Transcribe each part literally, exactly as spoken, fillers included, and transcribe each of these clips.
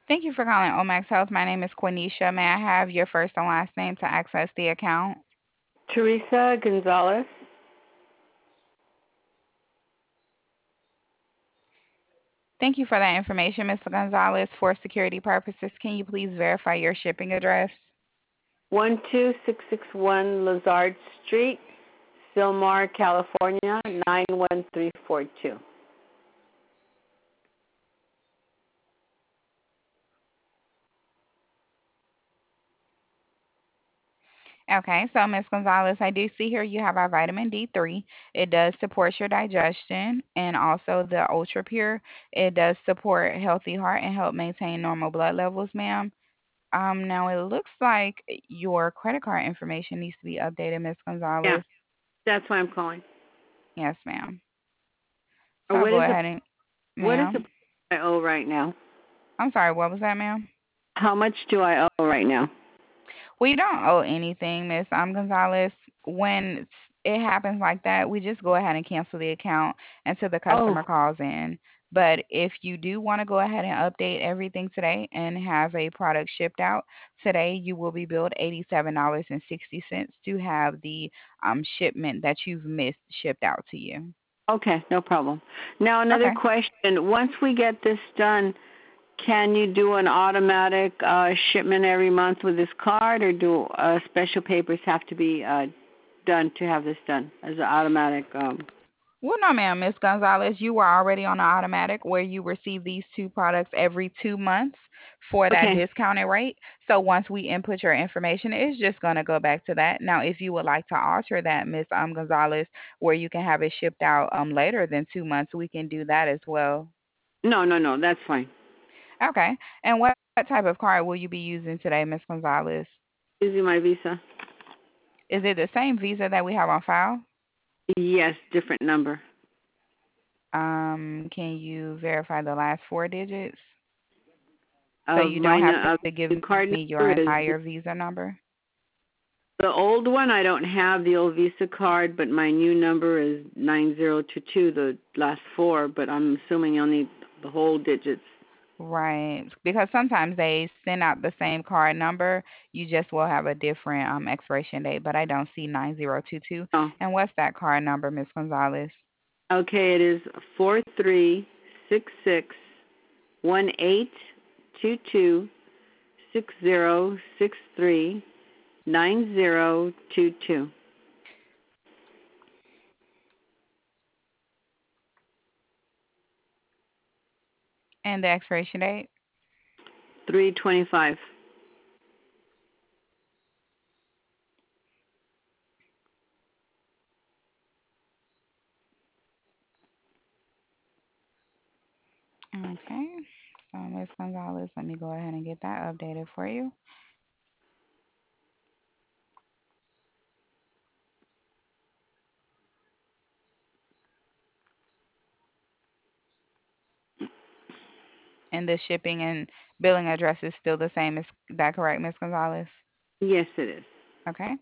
Thank you for calling Omax Health. My name is Quenisha. May I have your first and last name to access the account? Teresa Gonzalez. Thank you for that information, Mister Gonzalez. For security purposes, can you please verify your shipping address? one two six six one Lazard Street, Sylmar, California, nine one three four two. Okay, so Miss Gonzalez, I do see here you have our vitamin D three. It does support your digestion, and also the Ultra Pure. It does support healthy heart and help maintain normal blood levels, ma'am. Um, now it looks like your credit card information needs to be updated, Miss Yeah, Gonzalez. that's why I'm calling. Yes, ma'am. Or So I'll what go is the ahead and, what is the ma'am. I owe right now? I'm sorry, what was that, ma'am? How much do I owe right now? We don't owe anything, Miss um, Gonzalez. When s- it happens like that, we just go ahead and cancel the account until the Oh, customer calls in. But if you do want to go ahead and update everything today and have a product shipped out today, you will be billed eighty-seven dollars and sixty cents to have the um, shipment that you've missed shipped out to you. okay, no problem. Now another Okay. question. Once we get this done, can you do an automatic uh, shipment every month with this card, or do uh, special papers have to be uh, done to have this done as an automatic? Um, Well, no, ma'am, Miss Gonzalez, you were already on the automatic where you receive these two products every two months for that okay. discounted rate. So once we input your information, it's just going to go back to that. Now, if you would like to alter that, Miss um, Gonzalez, where you can have it shipped out um later than two months, we can do that as well. No, no, no. That's fine. Okay. And what type of card will you be using today, Miss Gonzalez? Using my Visa. Is it the same Visa that we have on file? Yes, different number. Um, can you verify the last four digits so Of you don't my have nu- to of give the me card your number entire is Visa number? the old one. I don't have the old Visa card, but my new number is nine zero two two. The last four, but I'm assuming you'll need the whole digits. Right. Because sometimes they send out the same card number. You just will have a different um expiration date, but I don't see nine zero two two. Oh, And what's that card number, Miss Gonzalez? okay. It is four three six six one eight two two six zero six three nine zero two two. And the expiration date? Three twenty five. Okay. So, Miss Gonzalez, let me go ahead and get that updated for you. And the shipping and billing address is still the same. Is that correct, Miss Gonzalez? Yes, it is. Okay.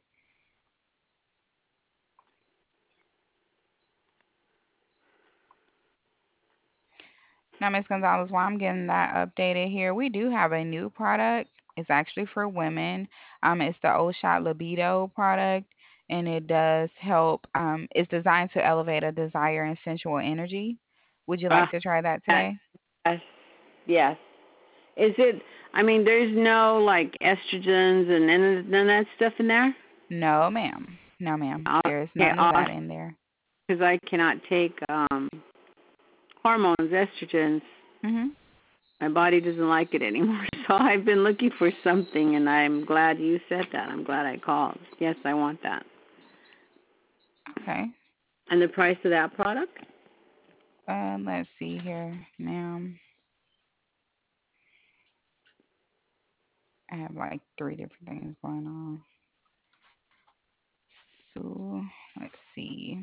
Now, Miss Gonzalez, while I'm getting that updated here, we do have a new product. It's actually for women. Um, it's the O Shot Libido product, and it does help. Um, it's designed to elevate a desire and sensual energy. Would you like Ah, to try that yes, today? yes, yes. Is it? I mean, there's no like estrogens and none none of that stuff in there. No, ma'am. No, ma'am. Uh, There's Okay, none of that awesome. in there. Because I cannot take um hormones, estrogens. Mm-hmm. My body doesn't like it anymore. So I've been looking for something, and I'm glad you said that. I'm glad I called. Yes, I want that. Okay. And the price of that product? Um, let's see here. Now, I have like three different things going on. So, let's see.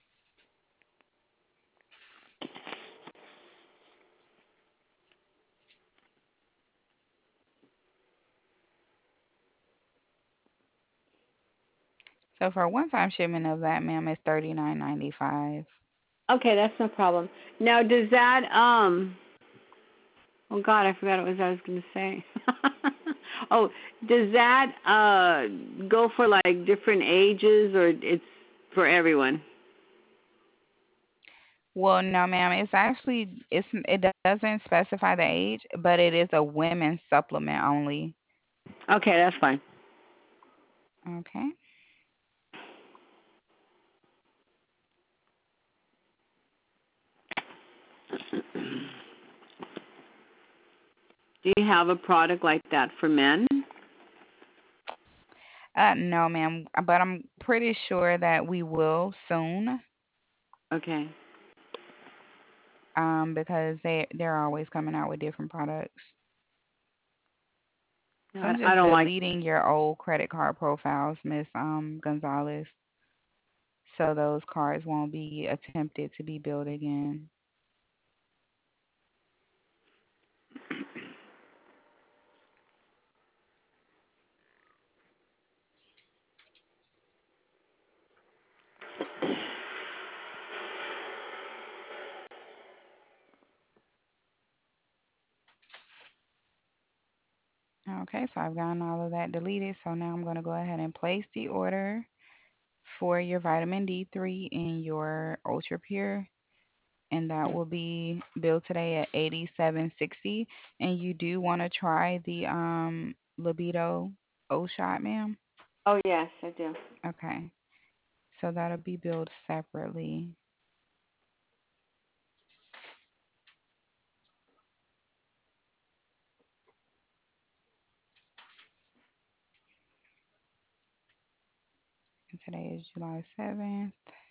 So for a one-time shipment of that, ma'am, it's thirty-nine ninety-five. Okay, that's no problem. Now, does that um Oh God, I forgot what was I was going to say. Oh, does that uh go for like different ages or it's for everyone? Well, no, ma'am. It's actually it's it doesn't specify the age, but it is a women's supplement only. Okay, that's fine. Okay. Do you have a product like that for men? Uh, no, ma'am. But I'm pretty sure that we will soon. Okay. Um, because they they're always coming out with different products. So I, I'm I just don't like. deleting your old credit card profiles, Miss um Gonzalez, so those cards won't be attempted to be built again. Okay, so I've gotten all of that deleted. So now I'm going to go ahead and place the order for your vitamin D three and your Ultra Pure, and that will be billed today at eighty-seven sixty. And you do want to try the um libido O shot, ma'am? Oh yes, I do. Okay. So that'll be billed separately. And today is July seventh.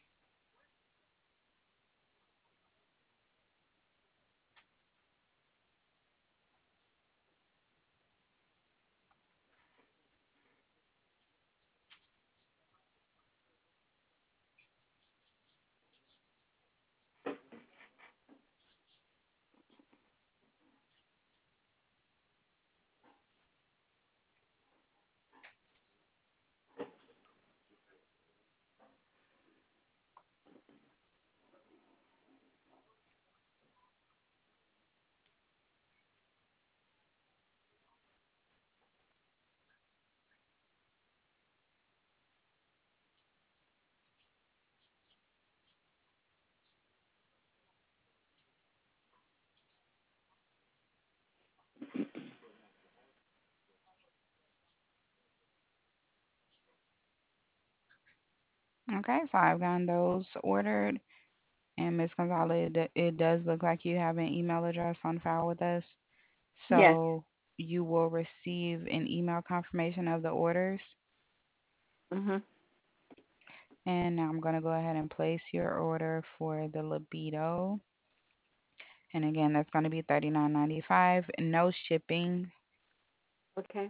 Okay, so I've gotten those ordered. And Miss Gonzalez, it, d- it does look like you have an email address on file with us. Yes. So you will receive an email confirmation of the orders. Mhm. And now I'm going to go ahead and place your order for the libido. And again, that's going to be thirty-nine ninety-five, no shipping. Okay.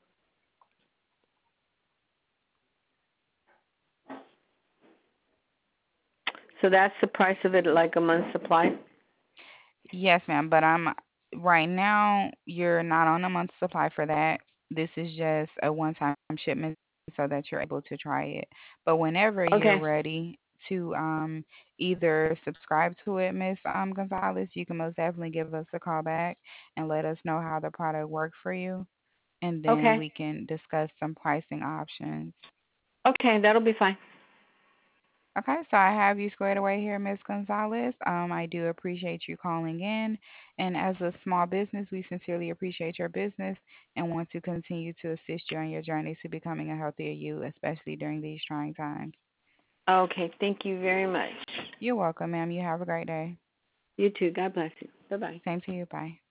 So that's the price of it, like a month's supply. Yes, ma'am, but I'm right now you're not on a month's supply for that. This is just a one-time shipment so that you're able to try it. But whenever you're Okay. ready to um either subscribe to it, Miss um Gonzalez, you can most definitely give us a call back and let us know how the product worked for you, and then Okay. we can discuss some pricing options. Okay, that'll be fine. Okay, so I have you squared away here, Miss Gonzalez. Um, I do appreciate you calling in. And as a small business, we sincerely appreciate your business and want to continue to assist you on your journey to becoming a healthier you, especially during these trying times. Okay, thank you very much. You're welcome, ma'am. You have a great day. You too. God bless you. Bye bye. Same to you. Bye.